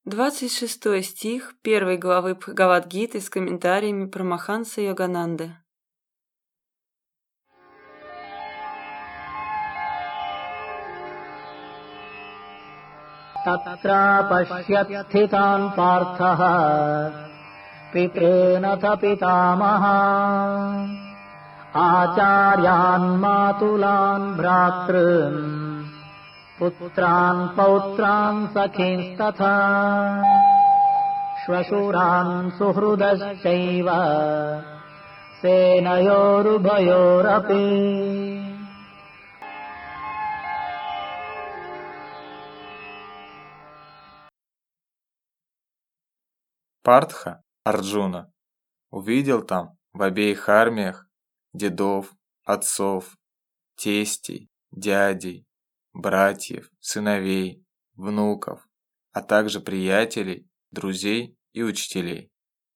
26 стих 1 главы Бхагавад-гиты с комментариями Парамаханса Йогананды. Татра пашьят стхитан партха питренат питамаха ачарьян матулан бхратрын путран паутран сахинстатха швашуран сухрудашчайва сенайорубхайорапи. Партха, Арджуна, увидел там в обеих армиях дедов, отцов, тестей, дядей, братьев, сыновей, внуков, а также приятелей, друзей и учителей.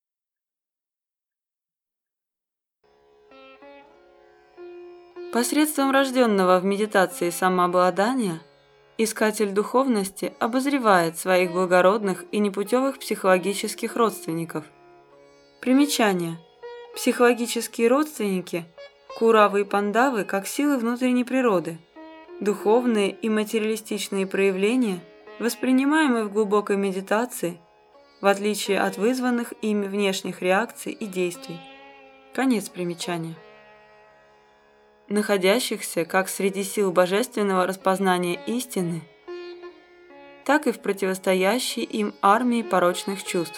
Посредством рожденного в медитации самообладания искатель духовности обозревает своих благородных и непутевых психологических родственников. Примечание. Психологические родственники – Куравы и Пандавы как силы внутренней природы, духовные и материалистичные проявления, воспринимаемые в глубокой медитации, в отличие от вызванных ими внешних реакций и действий. Конец примечания. Находящихся как среди сил божественного распознания истины, так и в противостоящей им армии порочных чувств.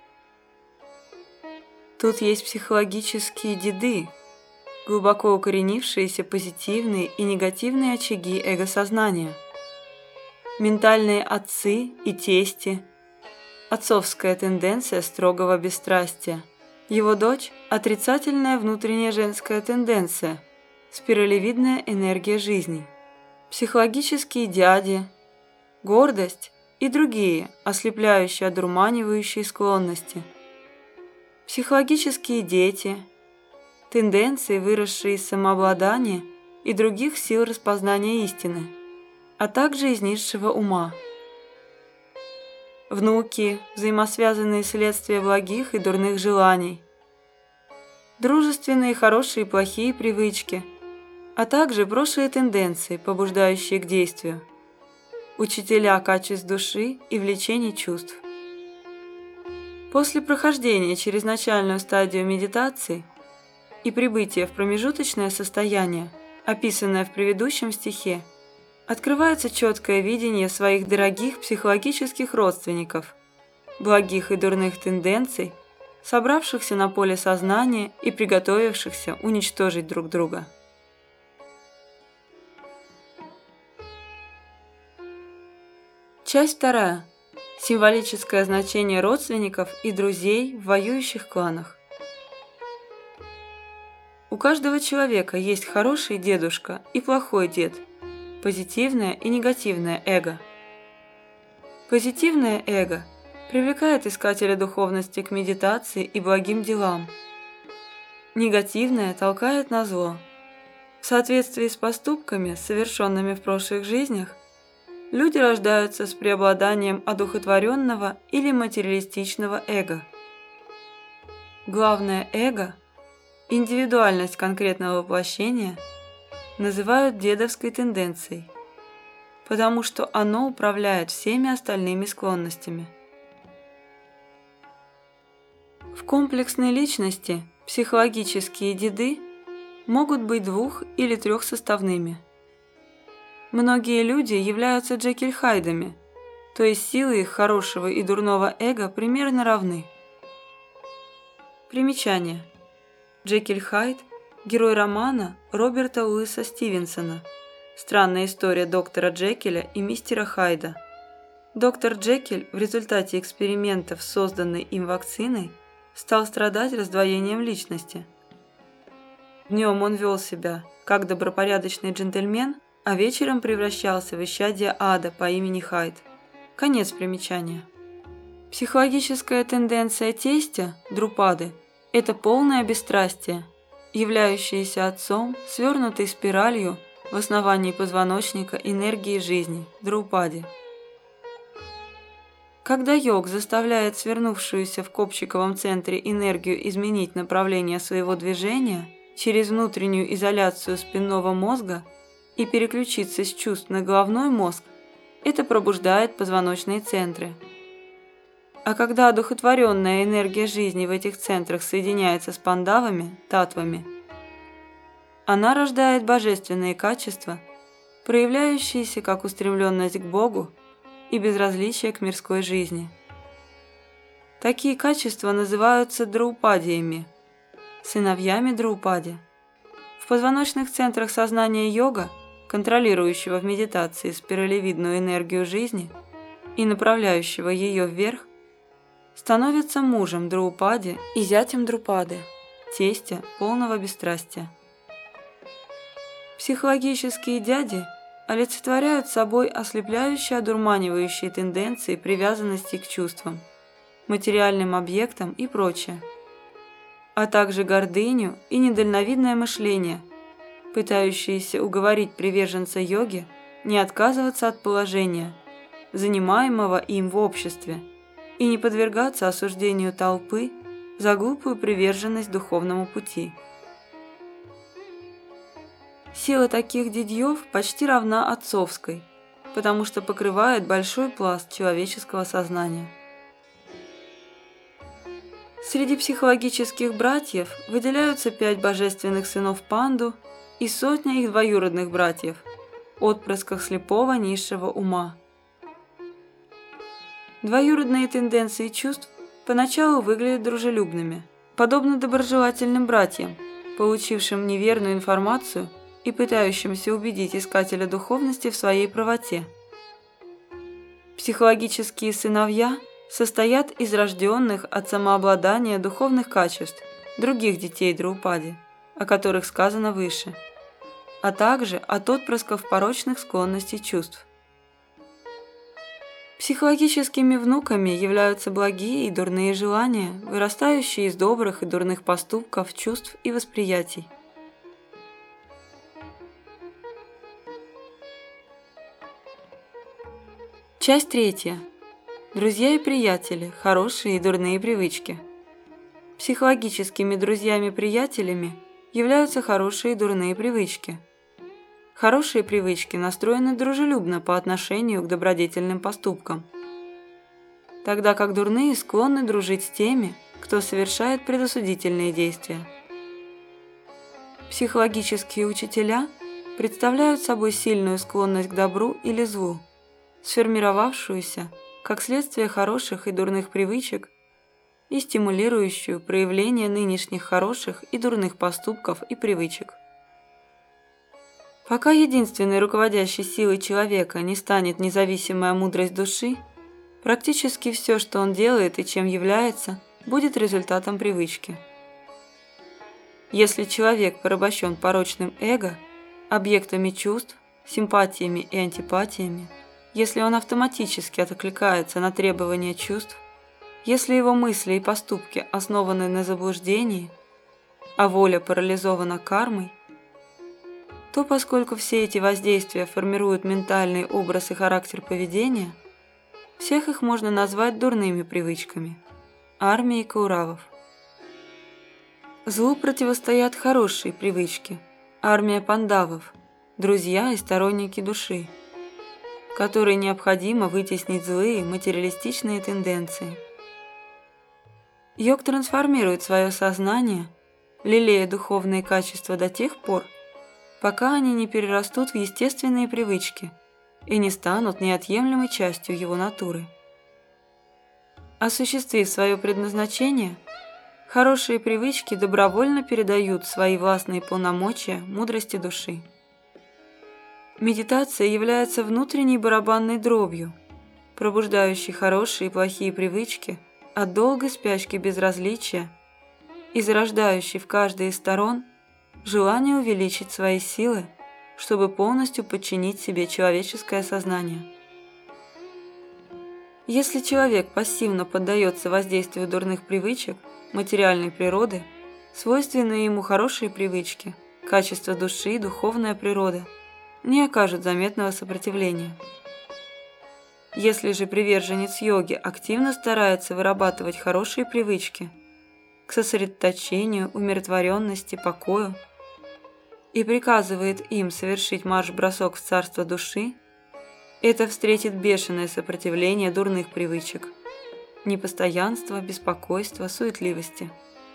Тут есть психологические деды, глубоко укоренившиеся позитивные и негативные очаги эго-сознания, ментальные отцы и тести, отцовская тенденция строгого бесстрастия, его дочь – отрицательная внутренняя женская тенденция, спиралевидная энергия жизни, психологические дяди, гордость и другие ослепляющие, одурманивающие склонности, психологические дети, тенденции, выросшие из самообладания и других сил распознания истины, а также из низшего ума, внуки, взаимосвязанные следствия благих и дурных желаний, дружественные хорошие и плохие привычки, а также прошлые тенденции, побуждающие к действию, учителя качеств души и влечений чувств. После прохождения через начальную стадию медитации и прибытия в промежуточное состояние, описанное в предыдущем стихе, открывается четкое видение своих дорогих психологических родственников, благих и дурных тенденций, собравшихся на поле сознания и приготовившихся уничтожить друг друга. Часть 2. Символическое значение родственников и друзей в воюющих кланах. У каждого человека есть хороший дедушка и плохой дед, позитивное и негативное эго. Позитивное эго привлекает искателя духовности к медитации и благим делам. Негативное толкает на зло. В соответствии с поступками, совершенными в прошлых жизнях, люди рождаются с преобладанием одухотворенного или материалистичного эго. Главное эго, индивидуальность конкретного воплощения, называют дедовской тенденцией, потому что оно управляет всеми остальными склонностями. В комплексной личности психологические деды могут быть 2- или 3-составными. Многие люди являются Джекиль-Хайдами, то есть силы их хорошего и дурного эго примерно равны. Примечание. Джекиль-Хайд – герой романа Роберта Луиса Стивенсона «Странная история доктора Джекиля и мистера Хайда». Доктор Джекиль в результате экспериментов с созданной им вакциной стал страдать раздвоением личности. Днем он вел себя как добропорядочный джентльмен, а вечером превращался в исчадие ада по имени Хайд. Конец примечания. Психологическая тенденция тестя, Друпады, это полное бесстрастие, являющееся отцом, свернутой спиралью в основании позвоночника энергии жизни, Друпади. Когда йог заставляет свернувшуюся в копчиковом центре энергию изменить направление своего движения через внутреннюю изоляцию спинного мозга и переключиться с чувств на головной мозг, это пробуждает позвоночные центры. А когда одухотворенная энергия жизни в этих центрах соединяется с пандавами, татвами, она рождает божественные качества, проявляющиеся как устремленность к Богу и безразличие к мирской жизни. Такие качества называются драупадиями, сыновьями Драупади. В позвоночных центрах сознания йога, контролирующего в медитации спиралевидную энергию жизни и направляющего ее вверх, становится мужем Драупади и зятем Друпады, тестя полного бесстрастия. Психологические дяди олицетворяют собой ослепляющие одурманивающие тенденции привязанности к чувствам, материальным объектам и прочее, а также гордыню и недальновидное мышление, пытающиеся уговорить приверженца йоги не отказываться от положения, занимаемого им в обществе, и не подвергаться осуждению толпы за глупую приверженность духовному пути. Сила таких дядьев почти равна отцовской, потому что покрывает большой пласт человеческого сознания. Среди психологических братьев выделяются 5 божественных сынов Панду и сотня их двоюродных братьев, отпрысков слепого низшего ума. Двоюродные тенденции чувств поначалу выглядят дружелюбными, подобно доброжелательным братьям, получившим неверную информацию и пытающимся убедить искателя духовности в своей правоте. Психологические сыновья состоят из рожденных от самообладания духовных качеств других детей Драупади, о которых сказано выше, а также от отпрысков порочных склонностей чувств. Психологическими внуками являются благие и дурные желания, вырастающие из добрых и дурных поступков, чувств и восприятий. Часть 3. Друзья и приятели. Хорошие и дурные привычки. Психологическими друзьями-приятелями являются хорошие и дурные привычки. Хорошие привычки настроены дружелюбно по отношению к добродетельным поступкам, тогда как дурные склонны дружить с теми, кто совершает предосудительные действия. Психологические учителя представляют собой сильную склонность к добру или злу, сформировавшуюся как следствие хороших и дурных привычек и стимулирующую проявление нынешних хороших и дурных поступков и привычек. Пока единственной руководящей силой человека не станет независимая мудрость души, практически все, что он делает и чем является, будет результатом привычки. Если человек порабощен порочным эго, объектами чувств, симпатиями и антипатиями, если он автоматически откликается на требования чувств, если его мысли и поступки основаны на заблуждении, а воля парализована кармой, то поскольку все эти воздействия формируют ментальный образ и характер поведения, всех их можно назвать дурными привычками, армией кауравов. Злу противостоят хорошие привычки, армия пандавов, друзья и сторонники души, которой необходимо вытеснить злые материалистичные тенденции. Йог трансформирует свое сознание, лелея духовные качества до тех пор, пока они не перерастут в естественные привычки и не станут неотъемлемой частью его натуры. Осуществив свое предназначение, хорошие привычки добровольно передают свои властные полномочия мудрости души. Медитация является внутренней барабанной дробью, пробуждающей хорошие и плохие привычки от долгой спячки безразличия и зарождающей в каждой из сторон желание увеличить свои силы, чтобы полностью подчинить себе человеческое сознание. Если человек пассивно поддается воздействию дурных привычек, материальной природы, свойственные ему хорошие привычки, качество души и духовная природа не окажут заметного сопротивления. Если же приверженец йоги активно старается вырабатывать хорошие привычки к сосредоточению, умиротворенности, покою и приказывает им совершить марш-бросок в царство души, это встретит бешеное сопротивление дурных привычек, непостоянства, беспокойства, суетливости.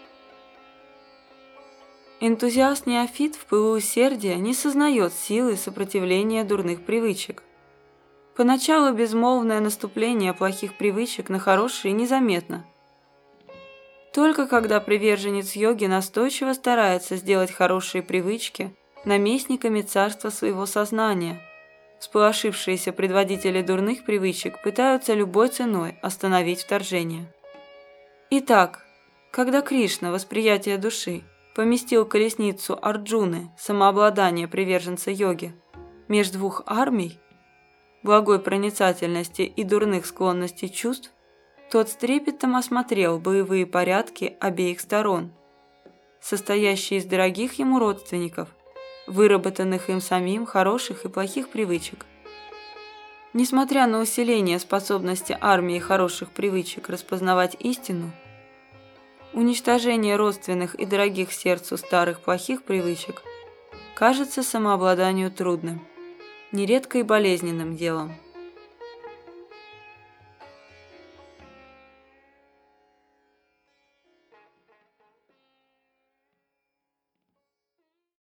Энтузиаст-неофит в пылу усердия не сознает силы сопротивления дурных привычек. Поначалу безмолвное наступление плохих привычек на хорошие незаметно. Только когда приверженец йоги настойчиво старается сделать хорошие привычки наместниками царства своего сознания, всполошившиеся предводители дурных привычек пытаются любой ценой остановить вторжение. Итак, когда Кришна, восприятие души, поместил колесницу Арджуны, самообладание приверженца йоги, между двух армий, благой проницательности и дурных склонностей чувств, тот с трепетом осмотрел боевые порядки обеих сторон, состоящие из дорогих ему родственников, выработанных им самим хороших и плохих привычек. Несмотря на усиление способности армии хороших привычек распознавать истину, уничтожение родственных и дорогих сердцу старых плохих привычек кажется самообладанию трудным, нередко и болезненным делом.